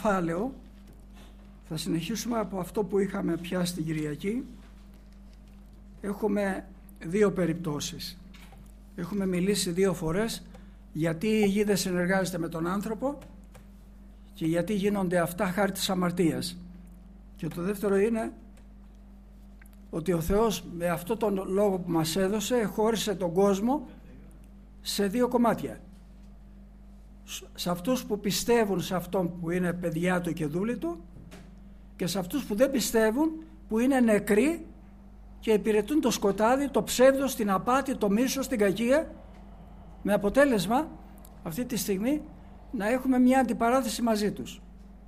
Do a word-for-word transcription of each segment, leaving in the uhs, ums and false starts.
κεφάλαιο θα συνεχίσουμε από αυτό που είχαμε πιάσει την Κυριακή. Έχουμε δύο περιπτώσεις. Έχουμε μιλήσει δύο φορές γιατί η γη δεν συνεργάζεται με τον άνθρωπο και γιατί γίνονται αυτά χάρη της αμαρτίας. Και το δεύτερο είναι ότι ο Θεός με αυτόν τον λόγο που μας έδωσε χώρισε τον κόσμο σε δύο κομμάτια. Σε αυτούς που πιστεύουν σε αυτόν που είναι παιδιά του και δούλοι του και σε αυτούς που δεν πιστεύουν, που είναι νεκροί και υπηρετούν το σκοτάδι, το ψεύδος, την απάτη, το μίσος, την κακία, με αποτέλεσμα αυτή τη στιγμή να έχουμε μια αντιπαράθεση μαζί τους.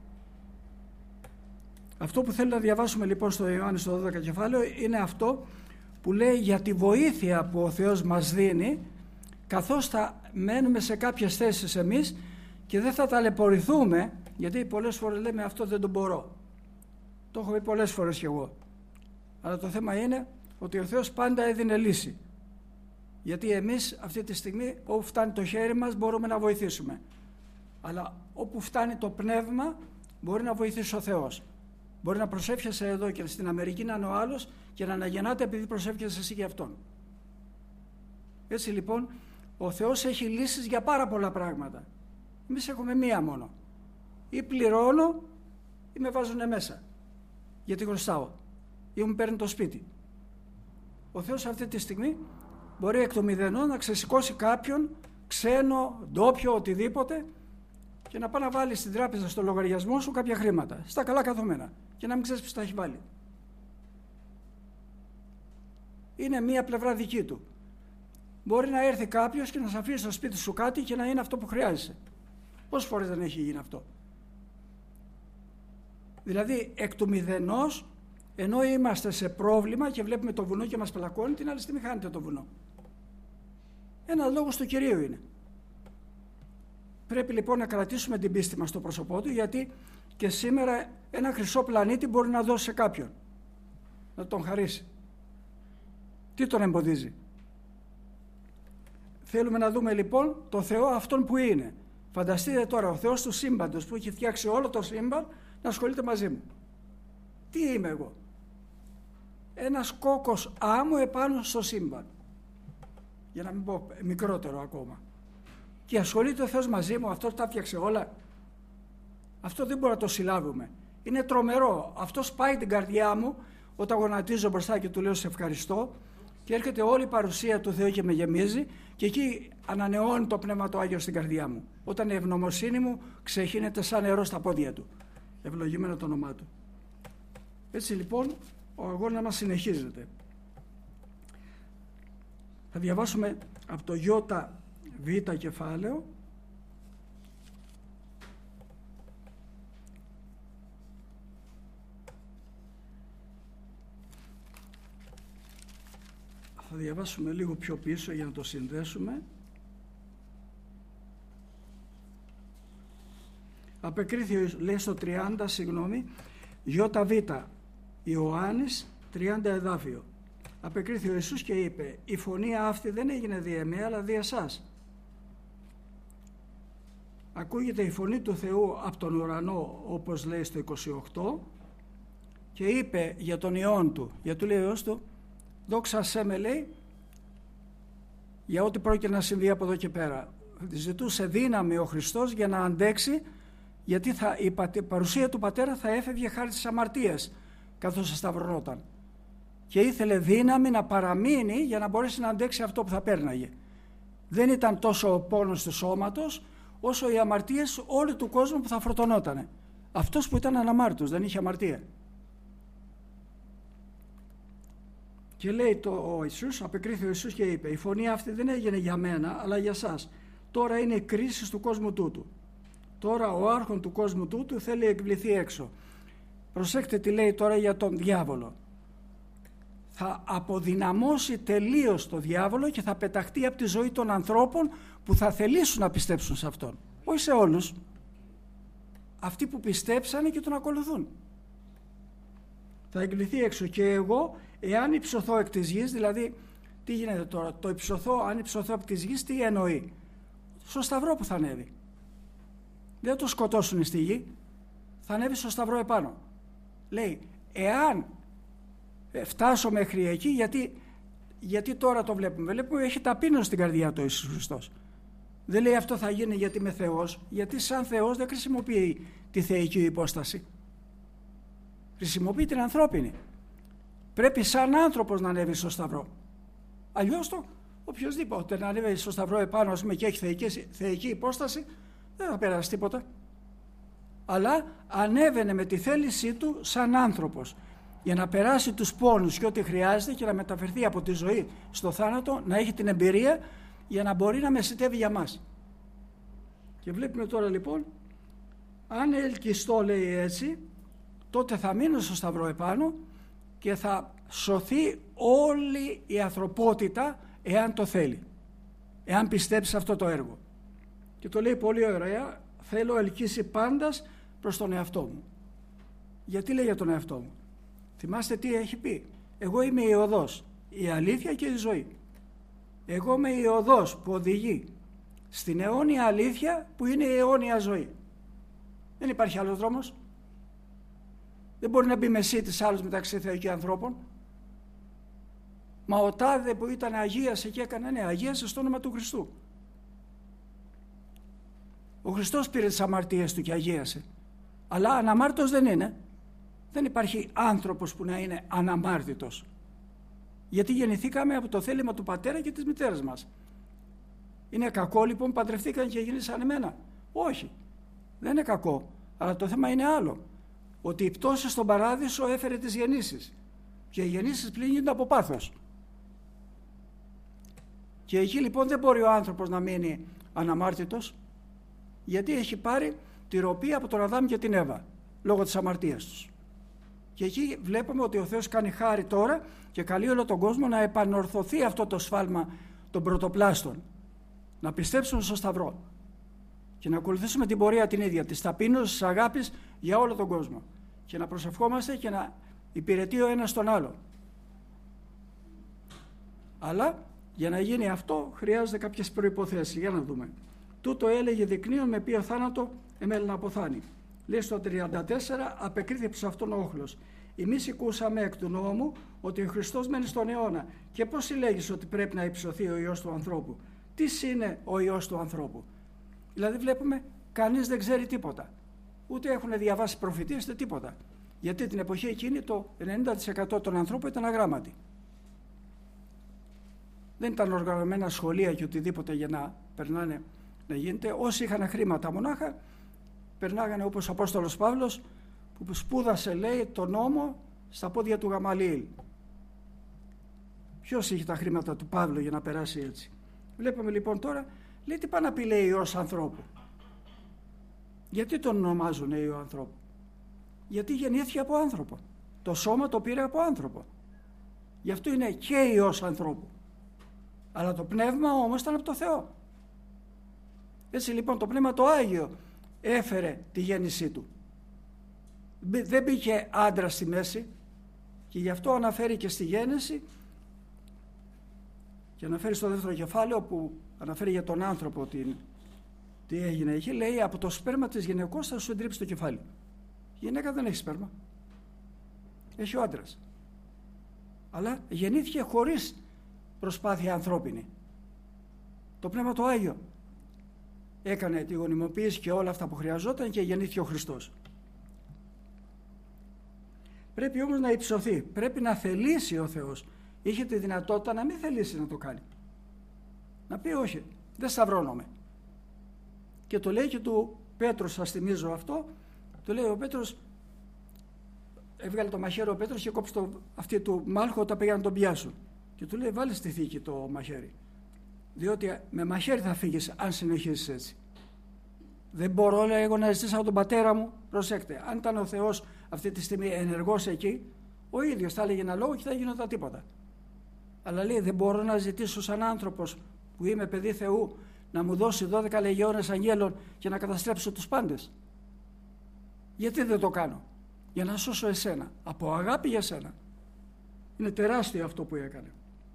Αυτό που θέλω να διαβάσουμε λοιπόν στο Ιωάννη στο δώδεκα κεφάλαιο είναι αυτό που λέει για τη βοήθεια που ο Θεός μας δίνει, καθώς θα μένουμε σε κάποιες θέσεις εμείς και δεν θα ταλαιπωρηθούμε, γιατί πολλές φορές λέμε αυτό δεν το μπορώ. Το έχω πει πολλές φορές κι εγώ. Αλλά το θέμα είναι ότι ο Θεός πάντα έδινε λύση. Γιατί εμείς αυτή τη στιγμή όπου φτάνει το χέρι μας μπορούμε να βοηθήσουμε. Αλλά όπου φτάνει το πνεύμα μπορεί να βοηθήσει ο Θεός. Μπορεί να προσεύχεσαι εδώ και στην Αμερική να είναι ο άλλος και να αναγεννάται επειδή προσεύχεσαι εσύ για αυτόν. Έτσι λοιπόν ο Θεός έχει λύσεις για πάρα πολλά πράγματα. Εμείς έχουμε μία μόνο. Ή πληρώνω ή με βάζουνε μέσα. Γιατί χρωστάω. Ή μου παίρνει το σπίτι. Ο Θεός αυτή τη στιγμή μπορεί εκ του μηδενό να ξεσηκώσει κάποιον, ξένο, ντόπιο, οτιδήποτε και να πάει να βάλει στην τράπεζα στο λογαριασμό σου κάποια χρήματα. Στα καλά καθομένα. Και να μην ξέρεις ποιος τα έχει βάλει. Είναι μία πλευρά δική του. Μπορεί να έρθει κάποιος και να σου αφήσει στο σπίτι σου κάτι και να είναι αυτό που χρειάζεσαι. Πόσες φορές δεν έχει γίνει αυτό? Δηλαδή εκ του μηδενός, ενώ είμαστε σε πρόβλημα και βλέπουμε το βουνό και μας πλακώνει, την άλλη στιγμή χάνεται το βουνό. Ένα λόγος του Κυρίου είναι. Πρέπει λοιπόν να κρατήσουμε την πίστη μας στο πρόσωπό του, γιατί και σήμερα ένα χρυσό πλανήτη μπορεί να δώσει σε κάποιον, να τον χαρίσει. Τι τον εμποδίζει? Θέλουμε να δούμε λοιπόν το Θεό αυτόν που είναι. Φανταστείτε τώρα ο Θεός του σύμπαντος που έχει φτιάξει όλο το σύμπαν να ασχολείται μαζί μου. Τι είμαι εγώ? Ένας κόκκος άμμο επάνω στο σύμπαν. Για να μην πω μικρότερο ακόμα. Και ασχολείται ο Θεός μαζί μου, αυτός τα φτιάξε όλα. Αυτό δεν μπορούμε να το συλλάβουμε. Είναι τρομερό. Αυτό πάει την καρδιά μου όταν γονατίζω μπροστά και του λέω σε ευχαριστώ και έρχεται όλη η παρουσία του Θεού και με γεμίζει και εκεί ανανεώνει το Πνεύμα το Άγιο στην καρδιά μου. Όταν η ευγνωμοσύνη μου ξεχύνεται σαν νερό στα πόδια του. Ευλογημένο το όνομά του. Έτσι λοιπόν ο αγώνα μας συνεχίζεται. Θα διαβάσουμε από το Ιώτα Β κεφάλαιο. Θα διαβάσουμε λίγο πιο πίσω για να το συνδέσουμε. Απεκρίθη, λέει στο τριάντα, συγγνώμη, Ιώτα Β, Ιωάννης, τριάντα εδάφιο. Απεκρίθη ο Ιησούς και είπε: η φωνή αυτή δεν έγινε δι' εμέ, αλλά δι' εσάς. Ακούγεται η φωνή του Θεού από τον ουρανό, όπως λέει στο είκοσι οκτώ, και είπε για τον Υιόν του, για του λέει ο Υιός του, δόξα σε με, λέει, για ό,τι πρόκειται να συμβεί από εδώ και πέρα. Ζητούσε δύναμη ο Χριστός για να αντέξει, γιατί θα, η παρουσία του Πατέρα θα έφευγε χάρη της αμαρτίας καθώς σταυρωνόταν. Και ήθελε δύναμη να παραμείνει για να μπορέσει να αντέξει αυτό που θα πέρναγε. Δεν ήταν τόσο ο πόνος του σώματος, όσο οι αμαρτίες όλου του κόσμου που θα φορτωνότανε. Αυτός που ήταν αναμάρτητος, δεν είχε αμαρτία. Και λέει το ο Ιησούς, απεκρίθη ο Ιησούς και είπε: η φωνή αυτή δεν έγινε για μένα, αλλά για σας. Τώρα είναι η κρίση του κόσμου τούτου. Τώρα ο άρχον του κόσμου τούτου θέλει εκβληθεί έξω. Προσέξτε τι λέει τώρα για τον διάβολο. Θα αποδυναμώσει τελείως το διάβολο και θα πεταχτεί από τη ζωή των ανθρώπων που θα θελήσουν να πιστέψουν σε αυτόν. Όχι σε όλους. Αυτοί που πιστέψανε και τον ακολουθούν. Θα εκκληθεί έξω. Και εγώ, εάν υψωθώ εκ της γης, δηλαδή τι γίνεται τώρα, το υψωθώ, αν υψωθώ εκ της γης, τι εννοεί? Στο σταυρό που θα ανέβει. Δεν θα το σκοτώσουν στη γη. θα ανέβει στο σταυρό επάνω. Λέει, εάν φτάσω μέχρι εκεί, γιατί, γιατί τώρα το βλέπουμε. Βλέπουμε έχει ταπείνωση στην καρδιά του Ιησούς Χριστός. Δεν λέει αυτό θα γίνει γιατί είμαι Θεός, γιατί σαν Θεός δεν χρησιμοποιεί τη θεϊκή υπόσταση. Χρησιμοποιεί την ανθρώπινη. Πρέπει σαν άνθρωπος να ανέβει στο σταυρό. Αλλιώς το οποιοδήποτε να ανέβει στο σταυρό επάνω, ας πούμε, και έχει θεϊκή, θεϊκή υπόσταση, δεν θα περάσει τίποτα. Αλλά ανέβαινε με τη θέλησή του σαν άνθρωπος, για να περάσει τους πόνους και ό,τι χρειάζεται και να μεταφερθεί από τη ζωή στο θάνατο, να έχει την εμπειρία για να μπορεί να μεσητεύει για μας. Και βλέπουμε τώρα λοιπόν, αν ελκυστώ, λέει έτσι, τότε θα μείνω στο σταυρό επάνω και θα σωθεί όλη η ανθρωπότητα, εάν το θέλει, εάν πιστέψει σε αυτό το έργο. Και το λέει πολύ ωραία, θέλω ελκύσει πάντας προς τον εαυτό μου. Γιατί λέει για τον εαυτό μου? Θυμάστε τι έχει πει? Εγώ είμαι η οδός, η αλήθεια και η ζωή. Εγώ είμαι η οδός που οδηγεί στην αιώνια αλήθεια που είναι η αιώνια ζωή. Δεν υπάρχει άλλος δρόμος. Δεν μπορεί να μπει μεσίτης άλλος μεταξύ Θεού και ανθρώπων. Μα ο τάδε που ήταν αγίασε και έκανε, ναι, αγίασε στο όνομα του Χριστού. Ο Χριστός πήρε τις αμαρτίες του και αγίασε. Αλλά αναμάρτητος δεν είναι. Δεν υπάρχει άνθρωπος που να είναι αναμάρτητος. Γιατί γεννηθήκαμε από το θέλημα του πατέρα και της μητέρας μας. Είναι κακό λοιπόν που παντρευτήκαν και γίνησαν εμένα? Όχι, δεν είναι κακό. Αλλά το θέμα είναι άλλο. Ότι η πτώση στον παράδεισο έφερε τις γεννήσεις. Και οι γεννήσεις πλην γίνονται από πάθος. Και εκεί λοιπόν δεν μπορεί ο άνθρωπος να μείνει αναμάρτητος, γιατί έχει πάρει τη ροπή από τον Αδάμ και την Εύα λόγω της αμαρτίας τους. Και εκεί βλέπουμε ότι ο Θεός κάνει χάρη τώρα και καλεί όλο τον κόσμο να επανορθωθεί αυτό το σφάλμα των πρωτοπλάστων, να πιστέψουν στο σταυρό και να ακολουθήσουμε την πορεία την ίδια της ταπείνωσης, της αγάπης για όλο τον κόσμο και να προσευχόμαστε και να υπηρετεί ο ένας τον άλλο. Αλλά για να γίνει αυτό χρειάζεται κάποιες προϋποθέσεις. Για να δούμε. Τούτο έλεγε δεικνύον με ποιο θάνατο εμέλει να αποθάνει. Λέει στο τριάντα τέσσερα, απεκρίθη προς αυτόν ο όχλος. Εμείς ακούσαμε εκ του νόμου ότι ο Χριστός μένει στον αιώνα. Και πώς συλλέγεις ότι πρέπει να υψωθεί ο Υιός του ανθρώπου? Τι είναι ο Υιός του ανθρώπου? Δηλαδή βλέπουμε κανείς δεν ξέρει τίποτα. Ούτε έχουν διαβάσει προφητείες ούτε τίποτα. Γιατί την εποχή εκείνη το ενενήντα τοις εκατό των ανθρώπων ήταν αγράμματοι. Δεν ήταν οργανωμένα σχολεία και οτιδήποτε για να περνάνε να γίνεται. Όσοι είχαν χρήματα μονάχα περνάγανε όπως ο Απόστολος Παύλος που σπούδασε, λέει, τον νόμο στα πόδια του Γαμαλίηλ. Ποιος είχε τα χρήματα του Παύλου για να περάσει έτσι? Βλέπουμε λοιπόν τώρα, λέει, τι πάει να πει, λέει, Υιός ανθρώπου? Γιατί τον ονομάζουν Υιό ανθρώπου? Γιατί γεννήθηκε από άνθρωπο. Το σώμα το πήρε από άνθρωπο. Γι' αυτό είναι και Υιός ανθρώπου. Αλλά το πνεύμα όμως ήταν από το Θεό. Έτσι λοιπόν το πνεύμα το Άγιο έφερε τη γέννησή του. Δεν μπήκε άντρα στη μέση και γι' αυτό αναφέρει και στη γέννηση και αναφέρει στο δεύτερο κεφάλαιο που αναφέρει για τον άνθρωπο την, τι έγινε εκεί. Λέει, από το σπέρμα της γυναικός θα σου εντρίψει το κεφάλι. Η γυναίκα δεν έχει σπέρμα. Έχει ο άντρας. Αλλά γεννήθηκε χωρίς προσπάθεια ανθρώπινη. Το πνεύμα το Άγιο έκανε τη γονιμοποίηση και όλα αυτά που χρειαζόταν και γεννήθηκε ο Χριστός. Πρέπει όμως να υψωθεί, πρέπει να θελήσει ο Θεός. Είχε τη δυνατότητα να μην θελήσει να το κάνει. Να πει όχι, δεν σταυρώνομαι. Και το λέει και του Πέτρου, σας θυμίζω αυτό, το λέει ο Πέτρος, έβγαλε το μαχαίρι ο Πέτρος και κόψε το, αυτή του Μάλχο όταν πήγαν να τον πιάσουν. Και του λέει, βάλε στη θήκη το μαχαίρι. Διότι με μαχαίρι θα φύγεις αν συνεχίσεις έτσι. Δεν μπορώ, λέει, εγώ να ζητήσω από τον πατέρα μου. Προσέξτε, αν ήταν ο Θεός αυτή τη στιγμή ενεργός εκεί, ο ίδιος θα έλεγε ένα λόγο και θα γινόταν τίποτα. Αλλά λέει, δεν μπορώ να ζητήσω σαν άνθρωπος που είμαι παιδί Θεού να μου δώσει δώδεκα λεγεώνες αγγέλων και να καταστρέψω τους πάντες. Γιατί δεν το κάνω? Για να σώσω εσένα, από αγάπη για σένα. Είναι τεράστιο αυτό που έκανε.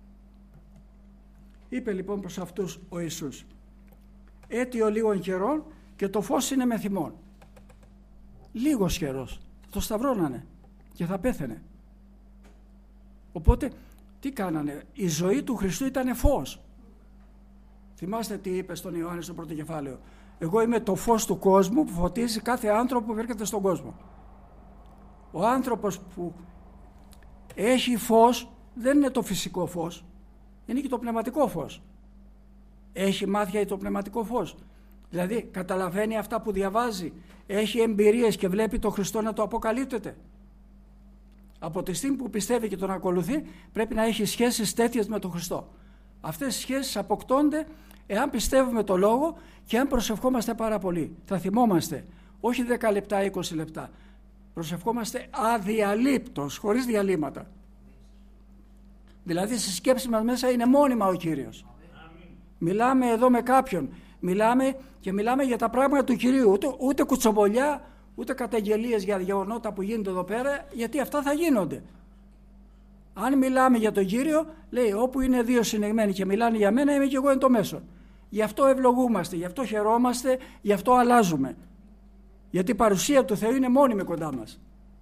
Είπε λοιπόν προς αυτούς ο Ιησούς, αίτιο λίγων καιρών και το φως είναι με θυμών. λίγος καιρός. Θα το σταυρώνανε και θα πέθαινε. Οπότε τι κάνανε? Η ζωή του Χριστού ήταν φως. Θυμάστε τι είπε στον Ιωάννη στο πρώτο κεφάλαιο? Εγώ είμαι το φως του κόσμου που φωτίζει κάθε άνθρωπο που βρίσκεται στον κόσμο. Ο άνθρωπος που έχει φως δεν είναι το φυσικό φως, είναι και το πνευματικό φως. Έχει μάθει το πνευματικό φως. Δηλαδή καταλαβαίνει αυτά που διαβάζει, έχει εμπειρίες και βλέπει τον Χριστό να το αποκαλύπτεται. Από τη στιγμή που πιστεύει και τον ακολουθεί, πρέπει να έχει σχέσεις τέτοιες με τον Χριστό. Αυτές οι σχέσεις αποκτώνται εάν πιστεύουμε το Λόγο και αν προσευχόμαστε πάρα πολύ. Θα θυμόμαστε, όχι δέκα λεπτά, είκοσι λεπτά. Προσευχόμαστε αδιαλείπτως, χωρίς διαλύματα. Δηλαδή στη σκέψη μας μέσα είναι μόνιμα ο Κύριος. Μιλάμε εδώ με κάποιον, μιλάμε και μιλάμε για τα πράγματα του Κυρίου, ούτε, ούτε κουτσομπολιά, ούτε καταγγελίες για γεγονότα που γίνονται εδώ πέρα, γιατί αυτά θα γίνονται. Αν μιλάμε για τον Κύριο, λέει όπου είναι δύο συνεγμένοι και μιλάνε για μένα, είμαι και εγώ εν το μέσο. Γι' αυτό ευλογούμαστε, γι' αυτό χαιρόμαστε, γι' αυτό αλλάζουμε. Γιατί η παρουσία του Θεού είναι μόνιμη κοντά μας.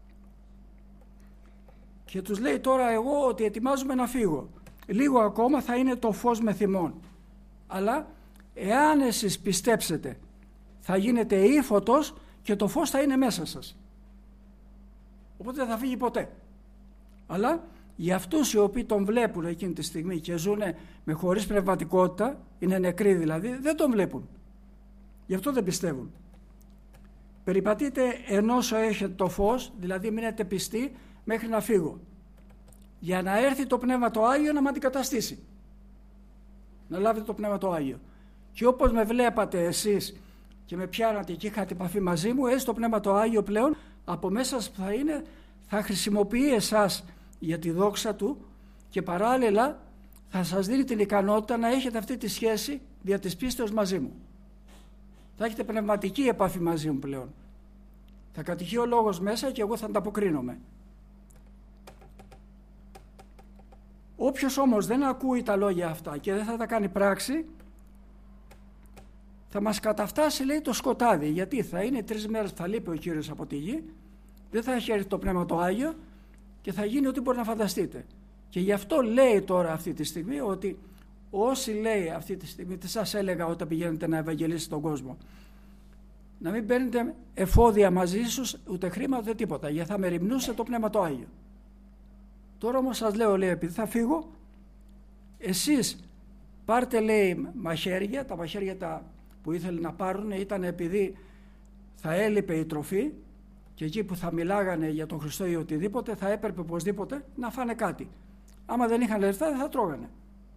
Και τους λέει τώρα εγώ ότι ετοιμάζομαι να φύγω. Λίγο ακόμα θα είναι το φως με θυμών. Αλλά εάν εσείς πιστέψετε, θα γίνετε ύφωτος και το φως θα είναι μέσα σας. Οπότε δεν θα φύγει ποτέ. Αλλά για αυτούς οι οποίοι τον βλέπουν εκείνη τη στιγμή και ζουν με χωρίς πνευματικότητα, είναι νεκροί δηλαδή, δεν τον βλέπουν. Γι' αυτό δεν πιστεύουν. Περιπατείτε ενός έχετε το φως, δηλαδή μείνετε πιστοί μέχρι να φύγω. Για να έρθει το Πνεύμα το Άγιο να με αντικαταστήσει. Να λάβετε το Πνεύμα το Άγιο. Και όπως με βλέπατε εσείς και με πιάνατε και είχατε επαφή μαζί μου, έτσι το Πνεύμα το Άγιο πλέον από μέσα σας που θα είναι, θα χρησιμοποιεί εσάς για τη δόξα του και παράλληλα θα σας δίνει την ικανότητα να έχετε αυτή τη σχέση δια της πίστεως μαζί μου. Θα έχετε πνευματική επαφή μαζί μου πλέον. Θα κατηχεί ο λόγος μέσα και εγώ θα ανταποκρίνομαι. Όποιος όμως δεν ακούει τα λόγια αυτά και δεν θα τα κάνει πράξη, θα μας καταφτάσει, λέει, το σκοτάδι. Γιατί θα είναι τρεις μέρες που θα λείπει ο Κύριος από τη γη, δεν θα έχει έρθει το Πνεύμα το Άγιο και θα γίνει ό,τι μπορεί να φανταστείτε. Και γι' αυτό λέει τώρα αυτή τη στιγμή ότι όσοι, λέει αυτή τη στιγμή, τι σας έλεγα όταν πηγαίνετε να ευαγγελίσετε τον κόσμο, να μην παίρνετε εφόδια μαζί σας, ούτε χρήμα ούτε τίποτα, γιατί θα μεριμνούσε το Πνεύμα το Άγιο. Τώρα όμως σας λέω, λέει, επειδή θα φύγω, εσείς πάρτε, λέει, μαχαίρια, τα μαχαίρια τα που ήθελε να πάρουν ήταν επειδή θα έλειπε η τροφή και εκεί που θα μιλάγανε για τον Χριστό ή οτιδήποτε θα έπρεπε οπωσδήποτε να φάνε κάτι. Άμα δεν είχαν λεφτά δεν θα τρώγανε.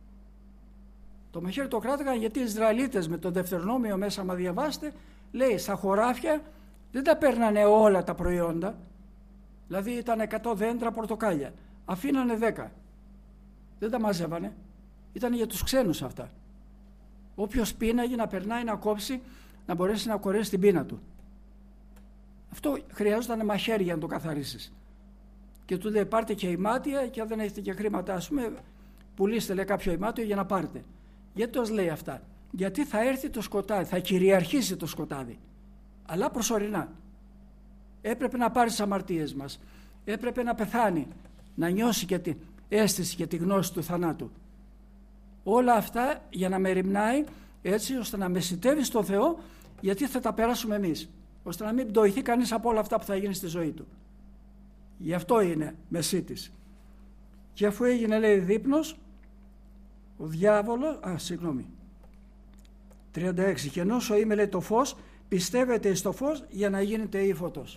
Το μαχαίρι το κράταγαν γιατί οι Ισραηλίτες με το Δευτερονόμιο μέσα, άμα διαβάσετε, λέει στα χωράφια δεν τα παίρνανε όλα τα προϊόντα. Δηλαδή ήταν εκατό δέντρα πορτοκάλια. Αφήνανε δέκα. Δεν τα μαζεύανε. Ήταν για τους ξένους αυτά. Όποιος πίναγε να περνάει να κόψει, να μπορέσει να κορέσει την πείνα του. Αυτό χρειάζονταν μαχαίρι για να το καθαρίσεις. Και του λέει πάρτε και ημάτια και αν δεν έχετε και χρήματα, ας πούμε, πουλήστε, λέει, κάποιο ημάτιο για να πάρετε. Γιατί το λέει αυτά? Γιατί θα έρθει το σκοτάδι, θα κυριαρχήσει το σκοτάδι. Αλλά προσωρινά. Έπρεπε να πάρει τις αμαρτίες μας. Έπρεπε να πεθάνει, να νιώσει και την αίσθηση και τη γνώση του θανάτου. Όλα αυτά για να μεριμνάει έτσι ώστε να μεσητεύει στον Θεό, γιατί θα τα περάσουμε εμείς, ώστε να μην πτωηθεί κανείς από όλα αυτά που θα γίνει στη ζωή του. Γι' αυτό είναι μεσίτης. Και αφού έγινε, λέει, δείπνος, ο διάβολος, α, συγγνώμη, τριάντα έξι, και ενώ είμαι, λέει, το φως, πιστεύετε στο φως για να γίνετε ύφωτος.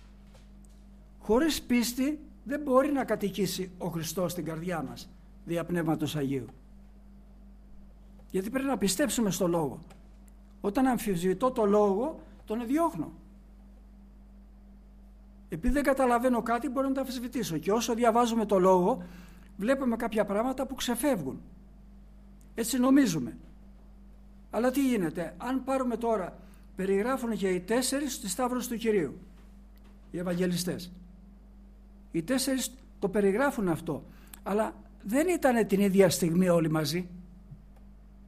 Χωρίς πίστη δεν μπορεί να κατοικήσει ο Χριστός στην καρδιά μας δια Πνεύματος Αγίου. Γιατί πρέπει να πιστέψουμε στο Λόγο. Όταν αμφισβητώ το Λόγο, τον διώχνω. Επειδή δεν καταλαβαίνω κάτι, μπορώ να το αμφισβητήσω. Και όσο διαβάζουμε το Λόγο, βλέπουμε κάποια πράγματα που ξεφεύγουν. Έτσι νομίζουμε. Αλλά τι γίνεται? Αν πάρουμε τώρα, περιγράφουν και οι τέσσερις τη Σταύρωση του Κυρίου, οι Ευαγγελιστές. Οι τέσσερις το περιγράφουν αυτό. Αλλά δεν ήταν την ίδια στιγμή όλοι μαζί.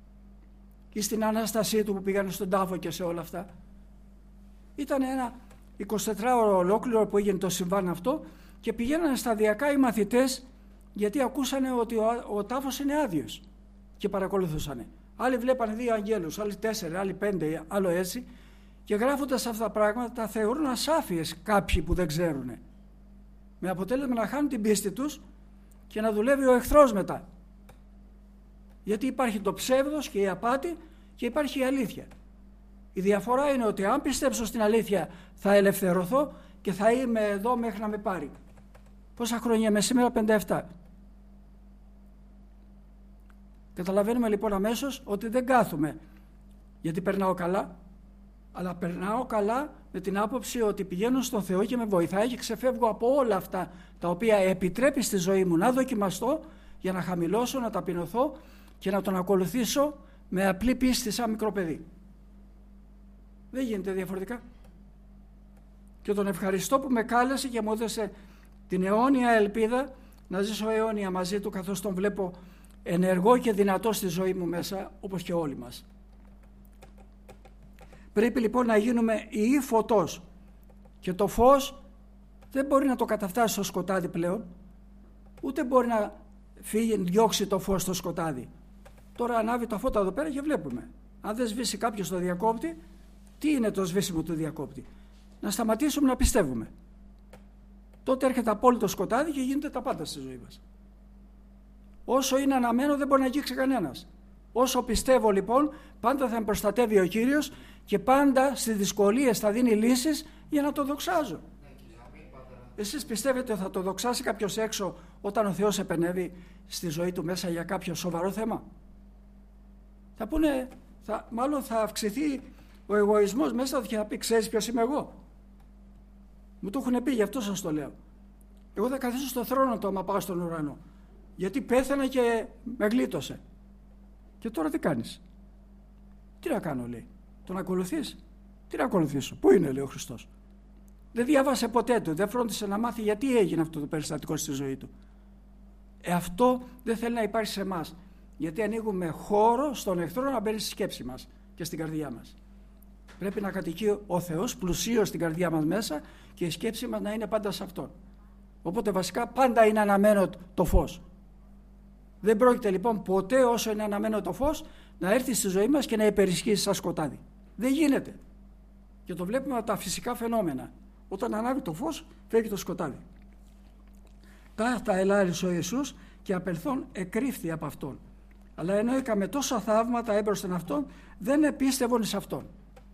Ή στην Ανάστασή του που πήγανε στον τάφο και σε όλα αυτά. Ήταν ένα εικοσιτετράωρο ολόκληρο που έγινε το συμβάν αυτό, και πηγαίνανε σταδιακά οι μαθητές, γιατί ακούσανε ότι ο, ο τάφος είναι άδειος και παρακολουθούσανε. Άλλοι βλέπανε δύο αγγέλους, άλλοι τέσσερα, άλλοι πέντε, άλλο έτσι, και γράφοντας αυτά τα πράγματα τα θεωρούν ασάφειες κάποιοι που δεν ξέρουν. Με αποτέλεσμα να χάνουν την πίστη τους και να δουλεύει ο εχθρός μετά. Γιατί υπάρχει το ψεύδος και η απάτη και υπάρχει η αλήθεια. Η διαφορά είναι ότι αν πιστέψω στην αλήθεια θα ελευθερωθώ και θα είμαι εδώ μέχρι να με πάρει. Πόσα χρόνια είμαι σήμερα? πενήντα επτά. Καταλαβαίνουμε λοιπόν αμέσως ότι δεν κάθομαι γιατί περνάω καλά, αλλά περνάω καλά με την άποψη ότι πηγαίνω στον Θεό και με βοηθάει και ξεφεύγω από όλα αυτά τα οποία επιτρέπει στη ζωή μου να δοκιμαστώ για να χαμηλώσω, να ταπεινωθώ και να τον ακολουθήσω με απλή πίστη σαν μικρό παιδί. Δεν γίνεται διαφορετικά. Και τον ευχαριστώ που με κάλεσε και μου έδωσε την αιώνια ελπίδα να ζήσω αιώνια μαζί του, καθώς τον βλέπω ενεργό και δυνατό στη ζωή μου μέσα, όπως και όλοι μας. Πρέπει λοιπόν να γίνουμε ιοί φωτός, και το φως δεν μπορεί να το καταφτάσει στο σκοτάδι πλέον, ούτε μπορεί να φύγει, διώξει το φως στο σκοτάδι. Τώρα ανάβει τα φώτα εδώ πέρα και βλέπουμε. Αν δεν σβήσει κάποιος το διακόπτη, τι είναι το σβήσιμο του διακόπτη? Να σταματήσουμε να πιστεύουμε. Τότε έρχεται απόλυτο σκοτάδι και γίνεται τα πάντα στη ζωή μας. Όσο είναι αναμένο δεν μπορεί να αγγίξει κανένας. Όσο πιστεύω λοιπόν, πάντα θα με προστατεύει ο Κύριος και πάντα στις δυσκολίες θα δίνει λύσεις για να το δοξάζω. Εσείς πιστεύετε ότι θα το δοξάσει κάποιος έξω όταν ο Θεός επενεύει στη ζωή του μέσα για κάποιο σοβαρό θέμα? Θα πούνε, θα, μάλλον θα αυξηθεί ο εγωισμός μέσα και θα πει, ξέρεις ποιος είμαι εγώ? Μου το έχουν πει, γι' αυτό σας το λέω. Εγώ θα καθίσω στο θρόνο του άμα πάω στον ουρανό. Γιατί πέθανα και με γλίτωσε. Και τώρα τι κάνεις? Τι να κάνω, λέει? Τον ακολουθείς? Τι να ακολουθήσω? Πού είναι, λέει ο Χριστός? Δεν διάβασε ποτέ του, δεν φρόντισε να μάθει γιατί έγινε αυτό το περιστατικό στη ζωή του. Ε, αυτό δεν θέλει να υπάρχει σε εμάς. Γιατί ανοίγουμε χώρο στον εχθρό να μπαίνει στη σκέψη μας και στην καρδιά μας. Πρέπει να κατοικεί ο Θεός πλουσίως στην καρδιά μας μέσα και η σκέψη μας να είναι πάντα σε Αυτόν. Οπότε βασικά πάντα είναι αναμένο το φως. Δεν πρόκειται λοιπόν ποτέ όσο είναι αναμένο το φως να έρθει στη ζωή μας και να υπερισχύσει σαν σκοτάδι. Δεν γίνεται. Και το βλέπουμε από τα φυσικά φαινόμενα. Όταν ανάβει το φως φεύγει το σκοτάδι. Ταύτα ελάλησε ο Ιησούς και απελθόν εκρύφθη από Αυτόν. Αλλά ενώ έκαμε τόσα θαύματα έμπροσθεν Αυτόν, δεν επίστευον σε Αυτόν.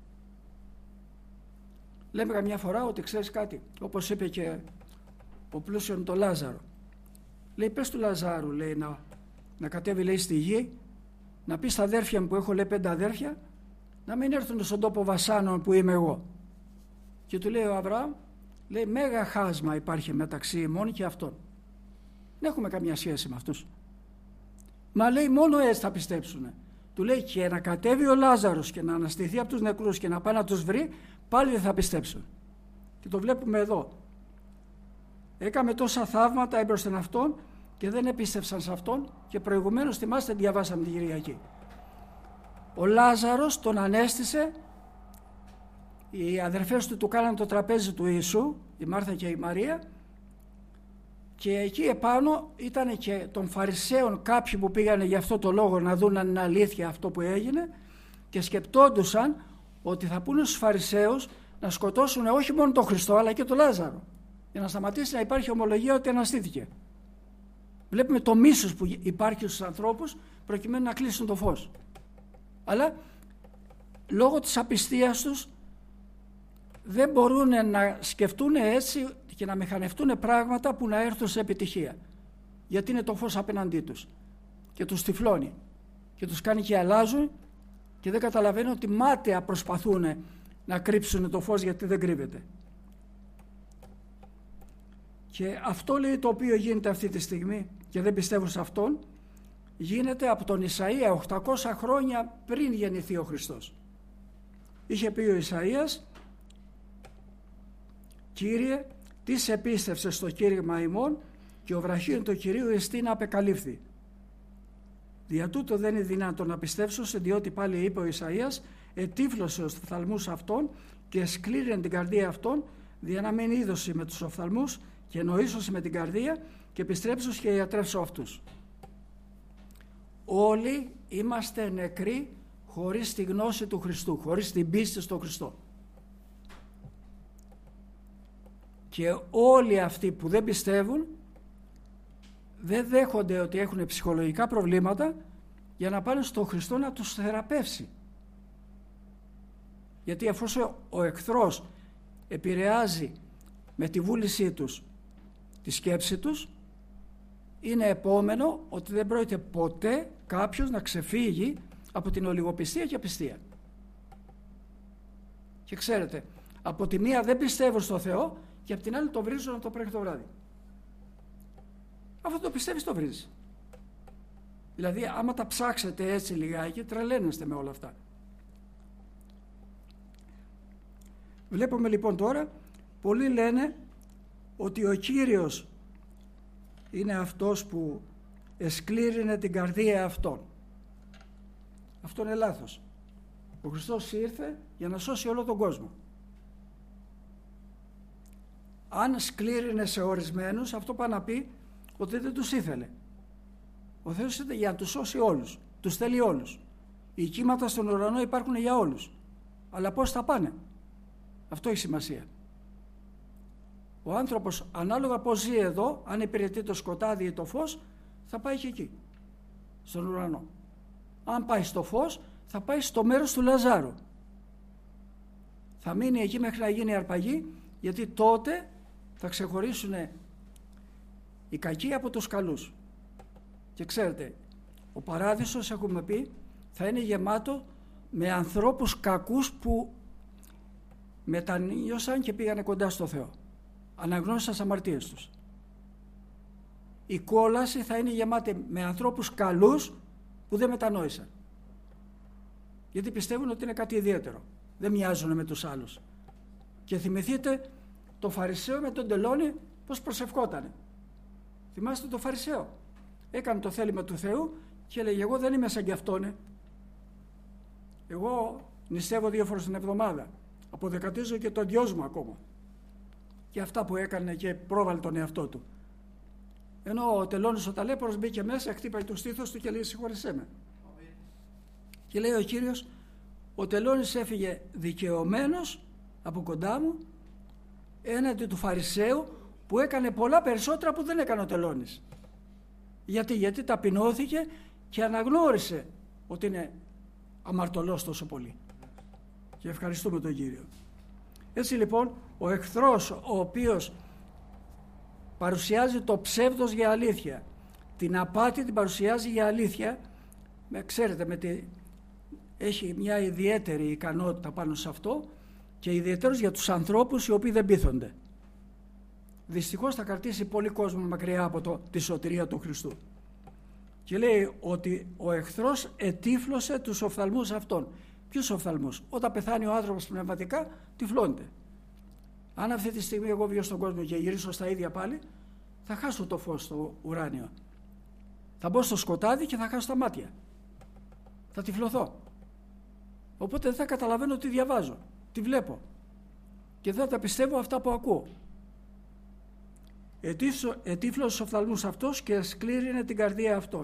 Λέμε καμιά φορά ότι ξέρεις κάτι, όπως είπε και ο πλούσιον το Λάζαρο. Λέει, πες του Λαζάρου, λέει, να, να κατέβει, λέει, στη γη, να πει στα αδέρφια μου που έχω, λέει, πέντε αδέρφια, να μην έρθουν στον τόπο βασάνων που είμαι εγώ. Και του λέει ο Αβραάμ, λέει, μέγα χάσμα υπάρχει μεταξύ ημών και αυτών. Δεν έχουμε καμία σχέση με αυτούς. Μα λέει, μόνο έτσι θα πιστέψουν. Του λέει, και να κατέβει ο Λάζαρος και να αναστηθεί από τους νεκρούς και να πάει να τους βρει, πάλι δεν θα πιστέψουν. Και το βλέπουμε εδώ. Έκαμε τόσα θαύματα έμπροσθεν Αυτόν και δεν επίστευσαν σε Αυτόν, και προηγουμένως, θυμάστε, διαβάσαμε την Κυριακή. Ο Λάζαρος τον ανέστησε, οι αδερφές του του κάνανε το τραπέζι του Ιησού, η Μάρθα και η Μαρία, και εκεί επάνω ήταν και των Φαρισαίων κάποιοι που πήγανε για αυτό το λόγο να δουν αν είναι αλήθεια αυτό που έγινε, και σκεπτόντουσαν ότι θα πούνε στους Φαρισαίους να σκοτώσουν όχι μόνο τον Χριστό αλλά και τον Λάζαρο, για να σταματήσει να υπάρχει ομολογία ότι αναστήθηκε. Βλέπουμε το μίσος που υπάρχει στους ανθρώπους προκειμένου να κλείσουν το φως. Αλλά λόγω της απιστίας τους δεν μπορούν να σκεφτούν έτσι και να μηχανευτούν πράγματα που να έρθουν σε επιτυχία. Γιατί είναι το φως απέναντί τους και τους τυφλώνει και τους κάνει και αλλάζουν και δεν καταλαβαίνουν ότι μάταια προσπαθούν να κρύψουν το φως, γιατί δεν κρύβεται. Και αυτό, λέει, το οποίο γίνεται αυτή τη στιγμή και δεν πιστεύουν σε Αυτόν, γίνεται από τον Ισαΐα οκτακόσια χρόνια πριν γεννηθεί ο Χριστός. Είχε πει ο Ισαΐας, Κύριε, τις επίστευσες στο κήρυγμα ημών και ο βραχίων του Κυρίου εστίν απεκαλύφθη. Δια τούτο δεν είναι δυνατόν να πιστέψω, διότι πάλι είπε ο Ισαΐας, ετύφλωσε ως φθαλμούς Αυτών και σκλήρυνε την καρδία αυτών, δια να μην είδωση με τους οφθαλμούς και νοήσωση με την καρδία και επιστρέψω και ιατρεύσω αυτούς. Όλοι είμαστε νεκροί χωρίς τη γνώση του Χριστού, χωρίς την πίστη στον Χριστό. Και όλοι αυτοί που δεν πιστεύουν δεν δέχονται ότι έχουν ψυχολογικά προβλήματα για να πάνε στον Χριστό να τους θεραπεύσει. Γιατί αφού ο εχθρός επηρεάζει με τη βούλησή τους τη σκέψη τους, είναι επόμενο ότι δεν πρόκειται ποτέ κάποιος να ξεφύγει από την ολιγοπιστία και απιστία. Και ξέρετε, από τη μία δεν πιστεύουν στο Θεό και από την άλλη το βρίζουν να το πρέπει το βράδυ. Αυτό το πιστεύεις το βρίζεις. Δηλαδή άμα τα ψάξετε έτσι λιγάκι τρελαίνεστε με όλα αυτά. Βλέπουμε λοιπόν τώρα, πολλοί λένε ότι ο Κύριος είναι αυτός που εσκλήρυνε την καρδία αυτών. Αυτό είναι λάθος. Ο Χριστός ήρθε για να σώσει όλο τον κόσμο. Αν σκλήρυνε σε ορισμένους, αυτό πάει να πει ότι δεν τους ήθελε. Ο Θεός ήρθε για να τους σώσει όλους. Τους θέλει όλους. Οι κύματα στον ουρανό υπάρχουν για όλους. Αλλά πώς θα πάνε? Αυτό έχει σημασία. Ο άνθρωπος ανάλογα πώς ζει εδώ, αν υπηρετεί το σκοτάδι ή το φως, θα πάει και εκεί, στον ουρανό. Αν πάει στο φως, θα πάει στο μέρος του Λαζάρου. Θα μείνει εκεί μέχρι να γίνει αρπαγή, γιατί τότε θα ξεχωρίσουν οι κακοί από τους καλούς. Και ξέρετε, ο παράδεισος, έχουμε πει, θα είναι γεμάτο με ανθρώπους κακούς που μετανιώσαν και πήγανε κοντά στο Θεό. Αναγνώρισαν τις αμαρτίες τους. Η κόλαση θα είναι γεμάτη με ανθρώπους καλούς που δεν μετανόησαν. Γιατί πιστεύουν ότι είναι κάτι ιδιαίτερο. Δεν μοιάζουν με τους άλλους. Και θυμηθείτε το Φαρισαίο με τον τελώνη πώς προσευχότανε. Θυμάστε το Φαρισαίο? Έκανε το θέλημα του Θεού και έλεγε εγώ δεν είμαι σαν κι αυτόν. Εγώ νηστεύω δύο φορές την εβδομάδα. Αποδεκατίζω και τον Διός μου ακόμα. Και αυτά που έκανε και πρόβαλε τον εαυτό του. Ενώ ο τελώνης ο ταλέπορος μπήκε μέσα, χτύπαγε το στήθος του και λέει συγχώρεσέ με. Okay. Και λέει ο Κύριος, ο τελώνης έφυγε δικαιωμένος από κοντά μου έναντι του Φαρισαίου που έκανε πολλά περισσότερα που δεν έκανε ο τελώνης. Γιατί, γιατί ταπεινώθηκε και αναγνώρισε ότι είναι αμαρτωλός τόσο πολύ. Και ευχαριστούμε τον Κύριο. Έτσι λοιπόν ο εχθρός ο οποίος παρουσιάζει το ψεύδος για αλήθεια, την απάτη την παρουσιάζει για αλήθεια, με, ξέρετε με τη, έχει μια ιδιαίτερη ικανότητα πάνω σε αυτό και ιδιαίτερος για τους ανθρώπους οι οποίοι δεν πείθονται. Δυστυχώς θα κρατήσει πολύ κόσμο μακριά από το, τη σωτηρία του Χριστού. Και λέει ότι ο εχθρός ετύφλωσε τους οφθαλμούς αυτών. Ποιους οφθαλμούς? Όταν πεθάνει ο άνθρωπος πνευματικά, τυφλώνεται. Αν αυτή τη στιγμή εγώ βγω στον κόσμο και γυρίσω στα ίδια πάλι, θα χάσω το φως στο ουράνιο. Θα μπω στο σκοτάδι και θα χάσω τα μάτια. Θα τυφλωθώ. Οπότε δεν θα καταλαβαίνω τι διαβάζω, τι βλέπω. Και δεν θα πιστεύω αυτά που ακούω. Ετύφλωσε τους οφθαλμούς αυτός και σκλήρυνε την καρδία αυτών.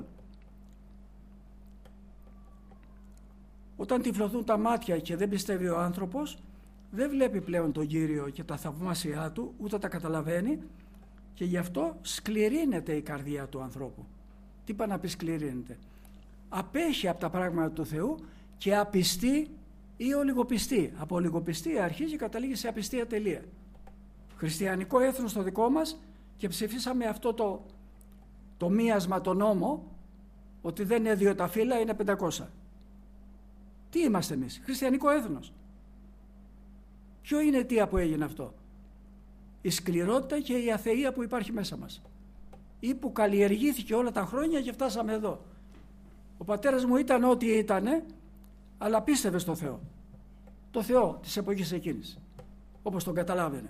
Όταν τυφλωθούν τα μάτια και δεν πιστεύει ο άνθρωπος, δεν βλέπει πλέον τον Κύριο και τα θαυμάσια του, ούτε τα καταλαβαίνει και γι' αυτό σκληρύνεται η καρδία του ανθρώπου. Τι πάει να πει σκληρύνεται? Απέχει από τα πράγματα του Θεού και απιστεί ή ολιγοπιστεί. Από ολιγοπιστία αρχίζει και καταλήγει σε απιστία τελεία. Χριστιανικό έθνος το δικό μας και ψηφίσαμε αυτό το, το μίασμα, το νόμο, ότι δεν είναι δύο τα φύλλα, είναι πεντακόσια. Τι είμαστε εμείς? Χριστιανικό έθνος. Ποιο είναι η αιτία που έγινε αυτό? Η σκληρότητα και η αθεία που υπάρχει μέσα μας. Ή που καλλιεργήθηκε όλα τα χρόνια και φτάσαμε εδώ. Ο πατέρας μου ήταν ό,τι ήτανε, αλλά πίστευε στο Θεό. Το Θεό της εποχής εκείνης, όπως τον καταλάβαινε.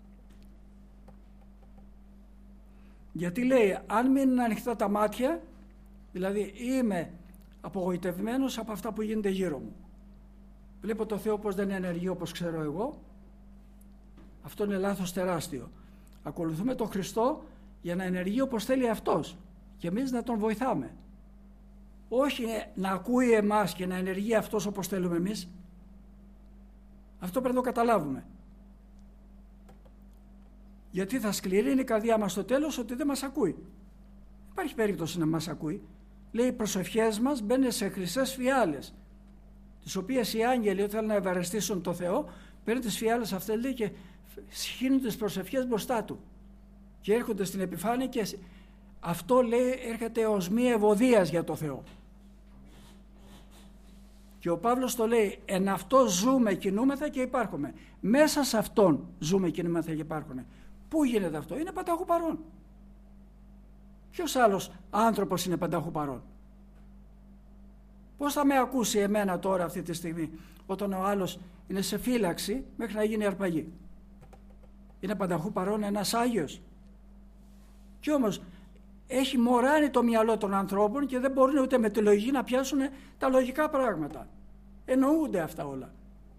Γιατί λέει, αν μείνουν ανοιχτά τα μάτια, δηλαδή είμαι απογοητευμένος από αυτά που γίνεται γύρω μου. βλέπω το Θεό πως δεν ενεργεί όπως ξέρω εγώ, αυτό είναι λάθος τεράστιο. Ακολουθούμε τον Χριστό για να ενεργεί όπως θέλει Αυτός και εμείς να τον βοηθάμε. Όχι να ακούει εμάς και να ενεργεί Αυτός όπως θέλουμε εμείς. Αυτό πρέπει να το καταλάβουμε. Γιατί θα σκληρύνει η καρδιά μας στο τέλος ότι δεν μας ακούει. Υπάρχει περίπτωση να μας ακούει. Λέει οι προσευχές μας μπαίνουν σε χρυσές φιάλες, τις οποίες οι άγγελοι όταν θέλουν να ευαρεστήσουν το Θεό παίρνουν τις φιάλες αυτές, λέει, και σχήνουν τις προσευχές μπροστά Του και έρχονται στην επιφάνεια και αυτό, λέει, έρχεται ως μία ευωδίας για το Θεό. Και ο Παύλος το λέει, εν αυτό ζούμε, κινούμεθα και υπάρχουμε. Μέσα σε αυτόν ζούμε, κινούμεθα και υπάρχουμε. Πού γίνεται αυτό? Είναι πανταχού παρόν. Ποιος άλλος άνθρωπος είναι πανταχού παρόν? Πώς θα με ακούσει εμένα τώρα αυτή τη στιγμή όταν ο άλλος είναι σε φύλαξη μέχρι να γίνει αρπαγή? Είναι πανταχού παρόν ένας Άγιος? Κι όμως έχει μωράνει το μυαλό των ανθρώπων και δεν μπορούν ούτε με τη λογική να πιάσουν τα λογικά πράγματα. Εννοούνται αυτά όλα.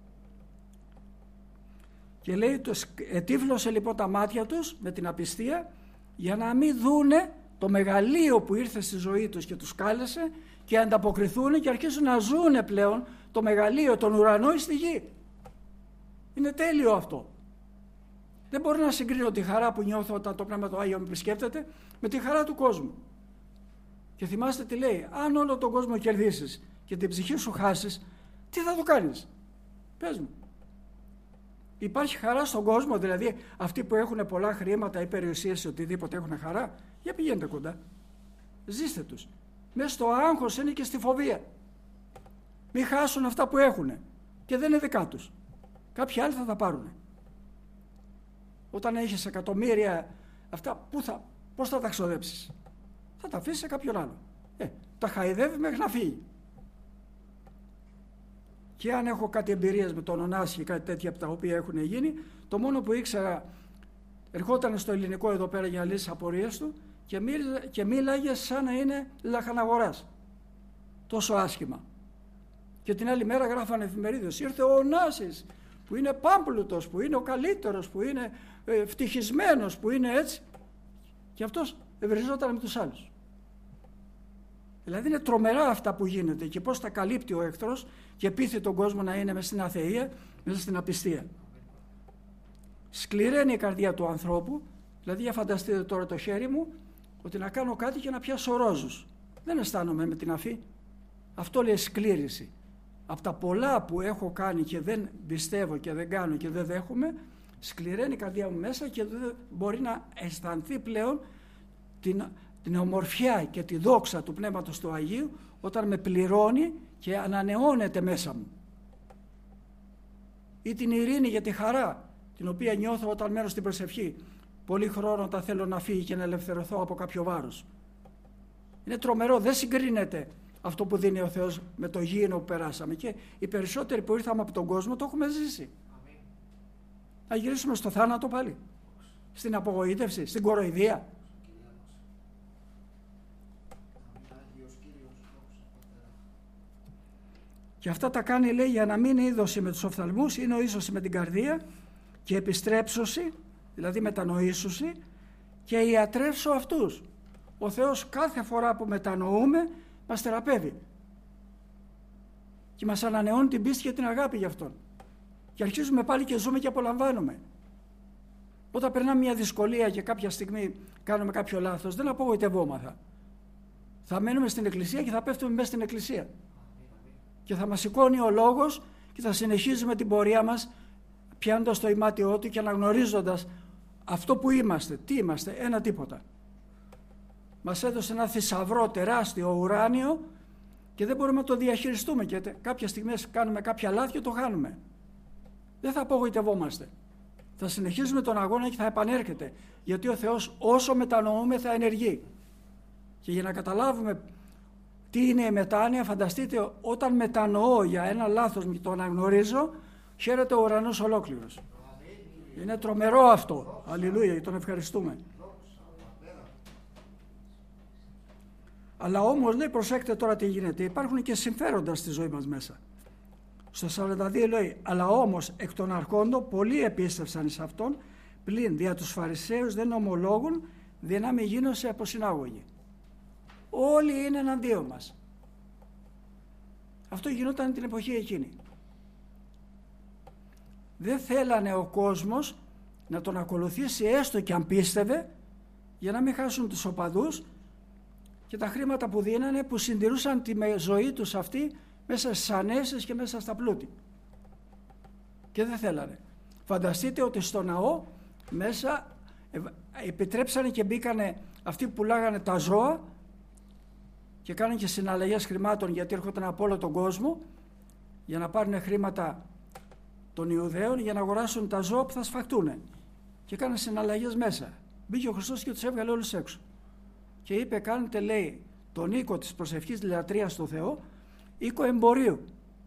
Και λέει, ετύφλωσε λοιπόν τα μάτια τους με την απιστία για να μην δούνε το μεγαλείο που ήρθε στη ζωή τους και τους κάλεσε και ανταποκριθούν και αρχίσουν να ζουνε πλέον το μεγαλείο, τον ουρανό στη γη. Είναι τέλειο αυτό. Δεν μπορώ να συγκρίνω τη χαρά που νιώθω όταν το Πνεύμα του Άγιο με επισκέπτεται με τη χαρά του κόσμου. Και θυμάστε τι λέει, αν όλο τον κόσμο κερδίσεις και την ψυχή σου χάσεις, τι θα το κάνεις? Πες μου. Υπάρχει χαρά στον κόσμο, δηλαδή αυτοί που έχουν πολλά χρήματα ή περιουσίες ή οτιδήποτε έχουν χαρά? Για πηγαίνετε κοντά. Ζήστε τους. Μέσα στο άγχος είναι και στη φοβία. Μην χάσουν αυτά που έχουν και δεν είναι δικά τους. Κάποιοι άλλοι θα τα πάρουν. Όταν έχεις εκατομμύρια αυτά, πού θα, πώς θα τα ξοδέψεις? Θα τα αφήσεις σε κάποιον άλλο. Ε, τα χαϊδεύει μέχρι να φύγει. Και αν έχω κάτι εμπειρίες με τον Ωνάση και κάτι τέτοια από τα οποία έχουν γίνει, το μόνο που ήξερα, ερχόταν στο ελληνικό εδώ πέρα για να λύσει απορίες του και, μίλαγε, και μίλαγε σαν να είναι λαχαναγοράς. Τόσο άσχημα. Και την άλλη μέρα γράφανε εφημερίδες, ήρθε ο Ωνάσης που είναι πάμπλουτος, που είναι ο καλύτερος, που είναι ε, ευτυχισμένος, που είναι έτσι. Και αυτός ευριζόταν με τους άλλους. Δηλαδή είναι τρομερά αυτά που γίνεται και πώς τα καλύπτει ο εχθρός και πείθει τον κόσμο να είναι μέσα στην αθεία, μέσα στην απιστία. Σκληραίνει η καρδιά του ανθρώπου, δηλαδή για φανταστείτε τώρα το χέρι μου ότι να κάνω κάτι και να πιάσω ρόζους. Δεν αισθάνομαι με την αφή. Αυτό λέει σκλήρηση. Από τα πολλά που έχω κάνει και δεν πιστεύω και δεν κάνω και δεν δέχομαι, σκληραίνει η καρδιά μου μέσα και δεν μπορεί να αισθανθεί πλέον την, την ομορφιά και τη δόξα του Πνεύματος του Αγίου όταν με πληρώνει και ανανεώνεται μέσα μου. Ή την ειρήνη για τη χαρά την οποία νιώθω όταν μένω στην προσευχή. Πολύ χρόνο όταν θέλω να φύγει και να ελευθερωθώ από κάποιο βάρος. Είναι τρομερό, δεν συγκρίνεται αυτό που δίνει ο Θεός με το γήινο που περάσαμε και οι περισσότεροι που ήρθαμε από τον κόσμο το έχουμε ζήσει. Αμήν. Να γυρίσουμε στο θάνατο πάλι, στην απογοήτευση, στην κοροϊδία. Και αυτά τα κάνει, λέει, για να μην είναι είδωση με τους οφθαλμούς, είναι ο ίσωση με την καρδία και επιστρέψωση, δηλαδή μετανοήσωση και ιατρεύσω αυτούς. Ο Θεός κάθε φορά που μετανοούμε μας θεραπεύει και μας ανανεώνει την πίστη και την αγάπη για Αυτόν και αρχίζουμε πάλι και ζούμε και απολαμβάνουμε. Όταν περνάμε μια δυσκολία και κάποια στιγμή κάνουμε κάποιο λάθος, δεν απογοητευόμαθα. Θα μένουμε στην εκκλησία και θα πέφτουμε μέσα στην εκκλησία και θα μας σηκώνει ο λόγος και θα συνεχίζουμε την πορεία μας πιάνοντας το ημάτιό του και αναγνωρίζοντας αυτό που είμαστε. Τι είμαστε? Ένα τίποτα. Μας έδωσε ένα θησαυρό τεράστιο ουράνιο και δεν μπορούμε να το διαχειριστούμε και κάποια στιγμή κάνουμε κάποια λάθη και το χάνουμε. Δεν θα απογοητευόμαστε. Θα συνεχίζουμε τον αγώνα και θα επανέρχεται, γιατί ο Θεός όσο μετανοούμε θα ενεργεί. Και για να καταλάβουμε τι είναι η μετάνοια, φανταστείτε όταν μετανοώ για ένα λάθος και το αναγνωρίζω, χαίρεται ο ουρανός ολόκληρος. Είναι τρομερό αυτό. Αλληλούια, τον ευχαριστούμε. Αλλά όμως, λέει, προσέξτε τώρα τι γίνεται. Υπάρχουν και συμφέροντα στη ζωή μας μέσα. Στο σαράντα δύο λέει, αλλά όμως εκ των αρχόντων πολλοί επίστευσαν εις αυτόν, πλην δια τους Φαρισαίους δεν ομολόγουν, δύναμη γίνωσε από συνάγωγοι. Όλοι είναι εναντίον μας. Αυτό γινόταν την εποχή εκείνη. Δεν θέλανε ο κόσμος να τον ακολουθήσει έστω και αν πίστευε, για να μην χάσουν τους οπαδούς και τα χρήματα που δίνανε, που συντηρούσαν τη ζωή τους αυτή μέσα στις ανέσεις και μέσα στα πλούτη. Και δεν θέλανε. Φανταστείτε ότι στο ναό μέσα επιτρέψανε και μπήκανε αυτοί που πουλάγανε τα ζώα και κάνανε και συναλλαγές χρημάτων, γιατί έρχονταν από όλο τον κόσμο για να πάρουν χρήματα των Ιουδαίων για να αγοράσουν τα ζώα που θα σφαχτούν, και κάνανε συναλλαγές μέσα. Μπήκε ο Χριστός και τους έβγαλε όλους έξω και είπε, κάνετε, λέει, τον οίκο της προσευχής λατρείας στο Θεό οίκο εμπορίου.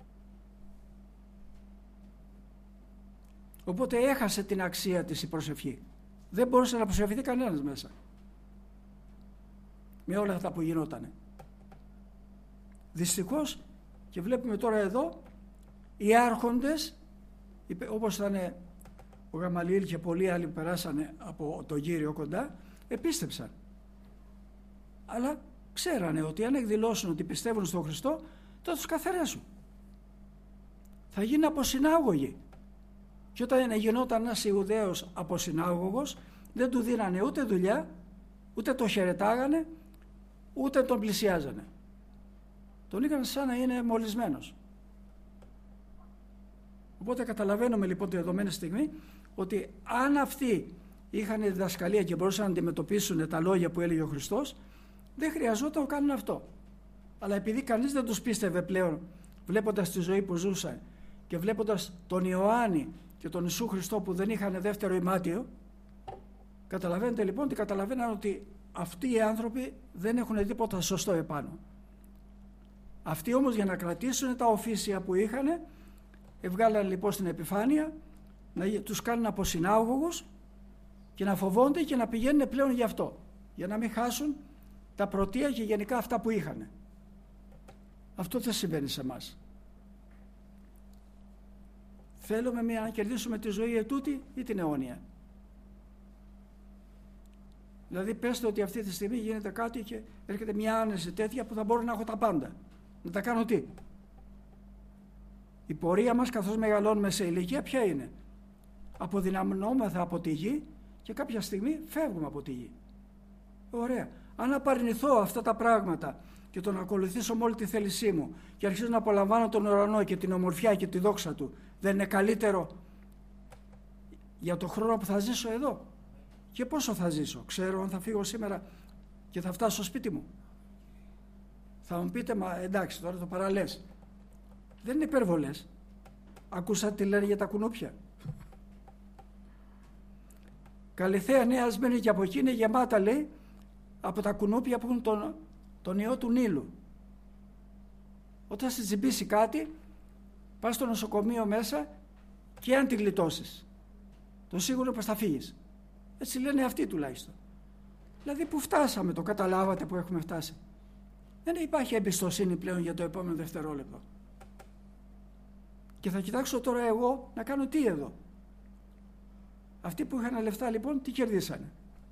Οπότε έχασε την αξία της η προσευχή. Δεν μπορούσε να προσευχηθεί κανένας μέσα με όλα αυτά που γινότανε. Δυστυχώς, και βλέπουμε τώρα εδώ, οι άρχοντες, όπως ήταν ο Γαμαλιήλ και πολλοί άλλοι που περάσανε από τον Κύριο κοντά, επίστεψαν. Αλλά ξέρανε ότι αν εκδηλώσουν ότι πιστεύουν στον Χριστό, θα τους καθαρέσουν. Θα γίνει αποσυνάγωγοι. Και όταν γινόταν ένας Ιουδαίος αποσυνάγωγος, δεν του δίνανε ούτε δουλειά, ούτε το χαιρετάγανε, ούτε τον πλησιάζανε. Τον είχαν σαν να είναι μολυσμένος. Οπότε καταλαβαίνουμε λοιπόν τη δεδομένη στιγμή ότι αν αυτοί είχαν διδασκαλία και μπορούσαν να αντιμετωπίσουν τα λόγια που έλεγε ο Χριστός, δεν χρειαζόταν να κάνουν αυτό. Αλλά επειδή κανείς δεν τους πίστευε πλέον, βλέποντας τη ζωή που ζούσαν και βλέποντας τον Ιωάννη και τον Ιησού Χριστό που δεν είχαν δεύτερο ημάτιο, καταλαβαίνετε λοιπόν ότι καταλαβαίναν ότι αυτοί οι άνθρωποι δεν έχουν τίποτα σωστό επάνω. Αυτοί όμως για να κρατήσουν τα οφήσια που είχαν, εβγάλαν λοιπόν στην επιφάνεια να τους κάνουν αποσυνάγωγους και να φοβόνται και να πηγαίνουν πλέον γι' αυτό, για να μην χάσουν τα πρωτεία και γενικά αυτά που είχαν. Αυτό δεν συμβαίνει σε εμάς. Θέλουμε μια, να κερδίσουμε τη ζωή ετούτη ή την αιώνια. Δηλαδή πέστε ότι αυτή τη στιγμή γίνεται κάτι και έρχεται μια άνεση τέτοια που θα μπορώ να έχω τα πάντα. Να τα κάνω τι? Η πορεία μας καθώς μεγαλώνουμε σε ηλικία ποια είναι? Αποδυναμωνόμεθα από τη γη και κάποια στιγμή φεύγουμε από τη γη. Ωραία. Αν απαρνηθώ αυτά τα πράγματα και τον ακολουθήσω με όλη τη θέλησή μου και αρχίζω να απολαμβάνω τον ουρανό και την ομορφιά και τη δόξα του, δεν είναι καλύτερο για το χρόνο που θα ζήσω εδώ? Και πόσο θα ζήσω? Ξέρω αν θα φύγω σήμερα και θα φτάσω στο σπίτι μου? Θα μου πείτε, μα εντάξει, τώρα το παραλές. Δεν είναι υπερβολές. Ακούσατε τι λένε για τα κουνούπια? Καλυθέα Νέα Σμύρνη και από εκεί είναι γεμάτα, λέει, από τα κουνούπια που έχουν τον, τον ιό του Νείλου. Όταν σε τσιμπήσει κάτι, πας στο νοσοκομείο μέσα και αν τη γλιτώσεις, το σίγουρο πως θα φύγεις. Έτσι λένε αυτοί τουλάχιστον. Δηλαδή που φτάσαμε, το καταλάβατε που έχουμε φτάσει? Δεν υπάρχει εμπιστοσύνη πλέον για το επόμενο δευτερόλεπτο. Και θα κοιτάξω τώρα εγώ να κάνω τι εδώ? Αυτοί που είχαν λεφτά λοιπόν τι κερδίσανε?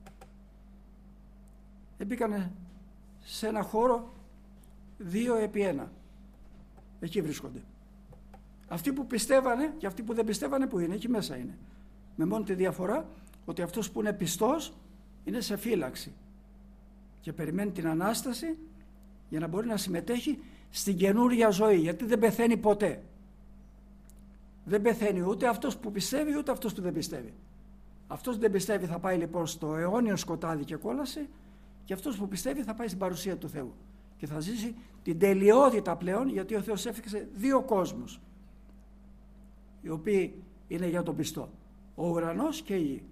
Μπήκανε σε ένα χώρο δύο επί ένα. Εκεί βρίσκονται. Αυτοί που πιστεύανε και αυτοί που δεν πιστεύανε που είναι? Εκεί μέσα είναι. Με μόνο τη διαφορά ότι αυτός που είναι πιστός είναι σε φύλαξη και περιμένει την Ανάσταση για να μπορεί να συμμετέχει στην καινούρια ζωή, γιατί δεν πεθαίνει ποτέ. Δεν πεθαίνει ούτε αυτός που πιστεύει ούτε αυτός που δεν πιστεύει. Αυτός που δεν πιστεύει θα πάει λοιπόν στο αιώνιο σκοτάδι και κόλαση, και αυτός που πιστεύει θα πάει στην παρουσία του Θεού και θα ζήσει την τελειότητα πλέον, γιατί ο Θεός έφτιαξε δύο κόσμους οι οποίοι είναι για τον πιστό, ο ουρανός και η γη.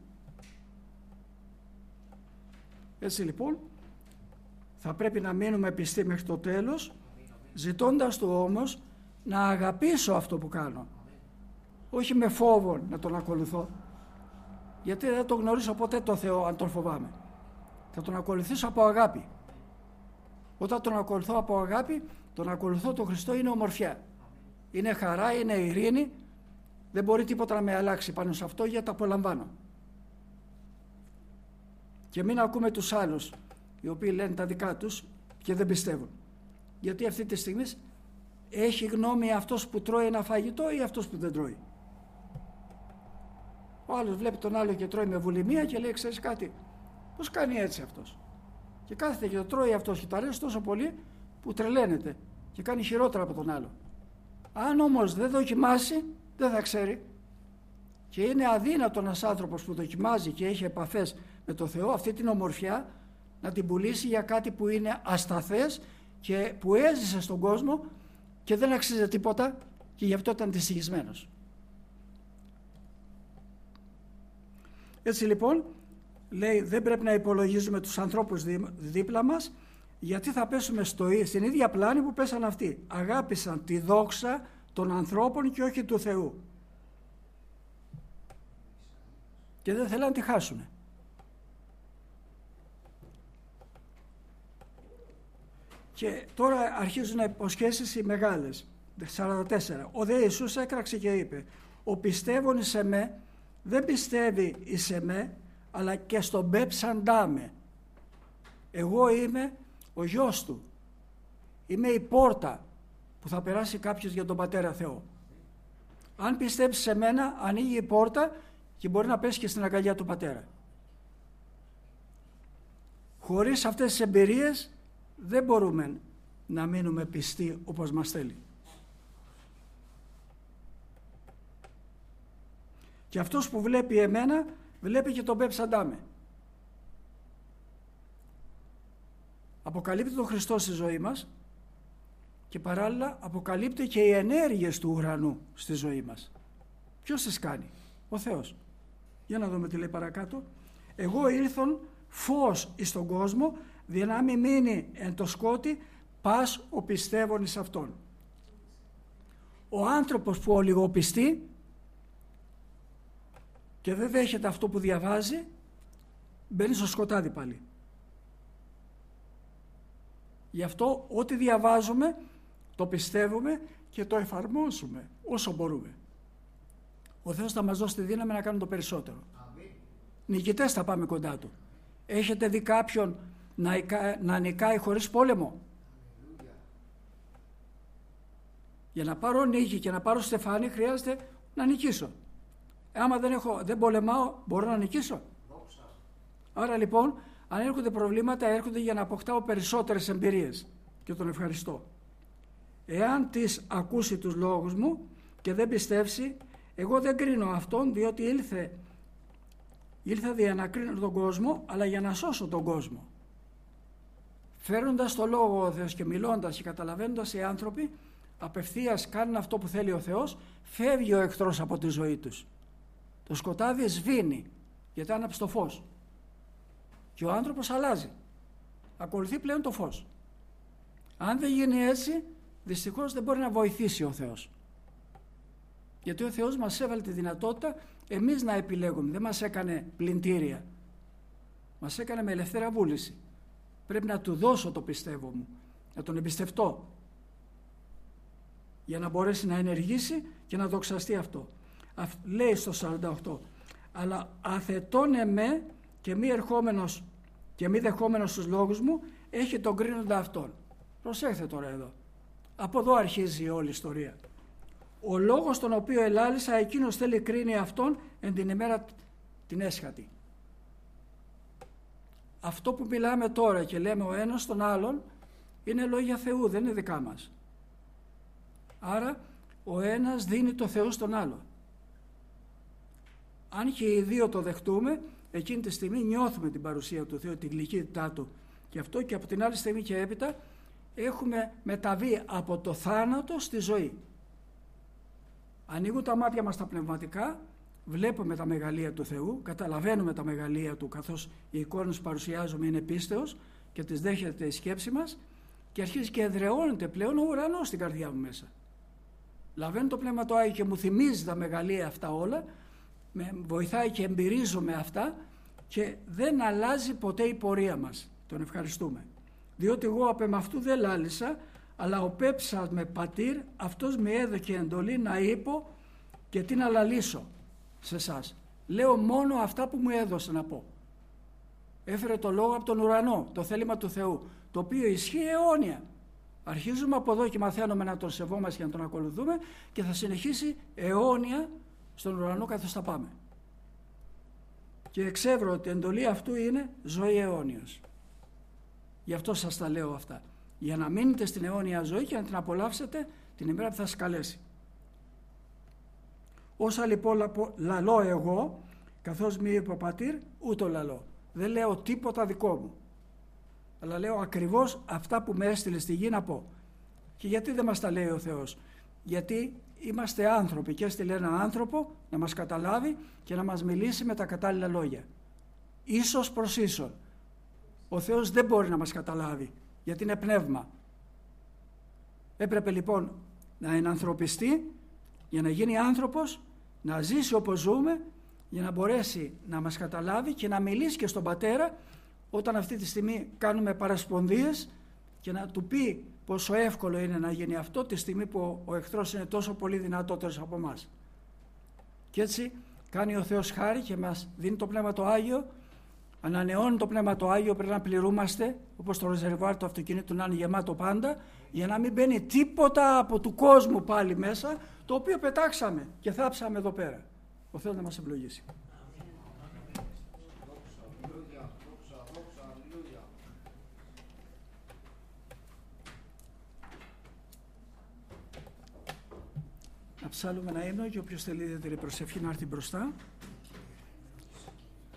Έτσι λοιπόν θα πρέπει να μείνουμε πιστοί μέχρι το τέλος, ζητώντας του όμως να αγαπήσω αυτό που κάνω, όχι με φόβο να τον ακολουθώ, γιατί δεν τον γνωρίσω ποτέ το Θεό αν τον φοβάμαι. Θα τον ακολουθήσω από αγάπη. Όταν τον ακολουθώ από αγάπη, τον ακολουθώ τον Χριστό, είναι ομορφιά. είναι χαρά, είναι ειρήνη, δεν μπορεί τίποτα να με αλλάξει πάνω σε αυτό, γιατί το απολαμβάνω. Και μην ακούμε τους άλλους οι οποίοι λένε τα δικά τους και δεν πιστεύουν, γιατί αυτή τη στιγμή έχει γνώμη αυτός που τρώει ένα φαγητό ή αυτός που δεν τρώει. Ο άλλος βλέπει τον άλλο και τρώει με βουλημία και λέει, ξέρεις κάτι, πώς κάνει έτσι αυτός? Και κάθεται και το τρώει αυτός και το αρέσει τόσο πολύ που τρελαίνεται και κάνει χειρότερα από τον άλλο. Αν όμως δεν δοκιμάσει, δεν θα ξέρει. Και είναι αδύνατο ένας άνθρωπος που δοκιμάζει και έχει επαφές με το Θεό, αυτή την ομορφιά, να την πουλήσει για κάτι που είναι ασταθές και που έζησε στον κόσμο και δεν αξίζει τίποτα και γι' αυτό ήταν δυστυχισμένος. Έτσι λοιπόν, λέει, δεν πρέπει να υπολογίζουμε τους ανθρώπους δίπλα μας, γιατί θα πέσουμε στο, στην ίδια πλάνη που πέσαν αυτοί. Αγάπησαν τη δόξα των ανθρώπων και όχι του Θεού. Και δεν θέλαν να τη χάσουν. Και τώρα αρχίζουν να υποσχέσεις οι μεγάλες. σαράντα τέσσερα. Ο δε Ιησούς έκραξε και είπε, ο πιστεύων εις εμέ δεν πιστεύει εις εμέ, αλλά και στον πέψαντά με. Εγώ είμαι ο γιος του. Είμαι η πόρτα που θα περάσει κάποιος για τον Πατέρα Θεό. Αν πιστέψει σε μένα, ανοίγει η πόρτα και μπορεί να πέσει και στην αγκαλιά του Πατέρα. Χωρίς αυτές τις εμπειρίες δεν μπορούμε να μείνουμε πιστοί όπως μας θέλει. Και αυτός που βλέπει εμένα, βλέπει και τον πέψαντά με. Αποκαλύπτει τον Χριστό στη ζωή μας και παράλληλα αποκαλύπτει και οι ενέργειες του ουρανού στη ζωή μας. Ποιος τις κάνει? Ο Θεός. Για να δούμε τι λέει παρακάτω. Εγώ ήλθον φως εις τον κόσμο, δια να μην μείνει εν το σκότι πας ο πιστεύων εις αυτόν. Ο άνθρωπος που ολιγοπιστεί και δεν δέχεται αυτό που διαβάζει, μπαίνει στο σκοτάδι πάλι. Γι' αυτό ό,τι διαβάζουμε το πιστεύουμε και το εφαρμόσουμε όσο μπορούμε. Ο Θεός θα μας δώσει τη δύναμη να κάνουμε το περισσότερο. Αμήν. Νικητές θα πάμε κοντά Του. Έχετε δει κάποιον να, να νικάει χωρίς πόλεμο? Αμήν. Για να πάρω νίκη και να πάρω στεφάνι χρειάζεται να νικήσω. Άμα δεν, έχω, δεν πολεμάω, μπορώ να νικήσω? Δόξα. Άρα λοιπόν, αν έρχονται προβλήματα, έρχονται για να αποκτάω περισσότερες εμπειρίες και τον ευχαριστώ. Εάν τις ακούσει τους λόγους μου και δεν πιστεύσει, εγώ δεν κρίνω αυτόν, διότι ήλθε, ήλθε για να κρίνω τον κόσμο, αλλά για να σώσω τον κόσμο. Φέρνοντας το λόγο ο Θεός και μιλώντας και καταλαβαίνοντας οι άνθρωποι, απευθείας κάνουν αυτό που θέλει ο Θεός, φεύγει ο εχθρός από τη ζωή τους. Το σκοτάδι σβήνει, γιατί άναψε το φως. Και ο άνθρωπος αλλάζει. Ακολουθεί πλέον το φως. Αν δεν γίνει έτσι, δυστυχώς δεν μπορεί να βοηθήσει ο Θεός. Γιατί ο Θεός μας έβαλε τη δυνατότητα εμείς να επιλέγουμε. Δεν μας έκανε πλυντήρια. Μας έκανε με ελευθέρα βούληση. Πρέπει να Του δώσω το πιστεύω μου. Να Τον εμπιστευτώ. Για να μπορέσει να ενεργήσει και να δοξαστεί αυτό. Λέει στο σαράντα οκτώ. Αλλά αθετών εμέ και μη ερχόμενος και μη δεχόμενος τους λόγους μου, έχει τον κρίνοντα αυτόν. Προσέχτε τώρα εδώ. Από εδώ αρχίζει η όλη ιστορία. Ο λόγος τον οποίο ελάλησα, εκείνος θέλει κρίνει αυτόν εν την ημέρα την έσχατη. Αυτό που μιλάμε τώρα και λέμε ο ένας τον άλλον είναι λόγια Θεού, δεν είναι δικά μας. Άρα ο ένας δίνει το Θεό στον άλλο. Αν και οι δύο το δεχτούμε, εκείνη τη στιγμή νιώθουμε την παρουσία του Θεού, την γλυκύτητά Του. Και αυτό και από την άλλη στιγμή και έπειτα έχουμε μεταβεί από το θάνατο στη ζωή. Ανοίγουν τα μάτια μας τα πνευματικά, βλέπουμε τα μεγαλεία του Θεού, καταλαβαίνουμε τα μεγαλεία Του, καθώς οι εικόνες που παρουσιάζουμε είναι πίστεως και τις δέχεται η σκέψη μας και αρχίζει και εδραιώνεται πλέον ο ουρανός στην καρδιά μου μέσα. Λαβαίνω το Πνεύμα το Άγιο και μου θυμίζει τα μεγαλεία αυτά όλα, με βοηθάει και εμπειρίζομαι αυτά και δεν αλλάζει ποτέ η πορεία μας. Τον ευχαριστούμε. Διότι εγώ απ' εμ' αυτού δεν λάλησα, αλλά ο πέψας με πατήρ, αυτός με έδωκε εντολή να είπω και τι να λαλήσω σε εσάς. Λέω μόνο αυτά που μου έδωσε να πω. Έφερε το λόγο από τον ουρανό, το θέλημα του Θεού, το οποίο ισχύει αιώνια. Αρχίζουμε από εδώ και μαθαίνουμε να τον σεβόμαστε και να τον ακολουθούμε και θα συνεχίσει αιώνια στον ουρανό καθώς θα πάμε. Και εξεύρω ότι η εντολή αυτού είναι ζωή αιώνιος. Γι' αυτό σας τα λέω αυτά. Για να μείνετε στην αιώνια ζωή και να την απολαύσετε την ημέρα που θα σας καλέσει. Όσα λοιπόν λαλώ εγώ, καθώς μη είπε ο πατήρ, ούτω λαλώ. Δεν λέω τίποτα δικό μου. Αλλά λέω ακριβώς αυτά που με έστειλε στη γη να πω. Και γιατί δεν μας τα λέει ο Θεός? Γιατί είμαστε άνθρωποι και έστειλε έναν άνθρωπο να μας καταλάβει και να μας μιλήσει με τα κατάλληλα λόγια. Ίσως προς ίσον. Ο Θεός δεν μπορεί να μας καταλάβει γιατί είναι πνεύμα. Έπρεπε λοιπόν να ενανθρωπιστεί για να γίνει άνθρωπος, να ζήσει όπως ζούμε, για να μπορέσει να μας καταλάβει και να μιλήσει και στον Πατέρα όταν αυτή τη στιγμή κάνουμε παρασπονδίες και να του πει πόσο εύκολο είναι να γίνει αυτό τη στιγμή που ο εχθρός είναι τόσο πολύ δυνατότερος από εμάς. Και έτσι κάνει ο Θεός χάρη και μας δίνει το Πνεύμα το Άγιο, ανανεώνει το Πνεύμα το Άγιο, πρέπει να πληρούμαστε όπως το ρεζερβουάρ του αυτοκινήτου να είναι γεμάτο πάντα, για να μην μπαίνει τίποτα από του κόσμου πάλι μέσα, το οποίο πετάξαμε και θάψαμε εδώ πέρα. Ο Θεός να μας ευλογήσει. Να ψάλουμε ένα ύμνο και όποιος θέλει ιδιαίτερη προσευχή να έρθει μπροστά.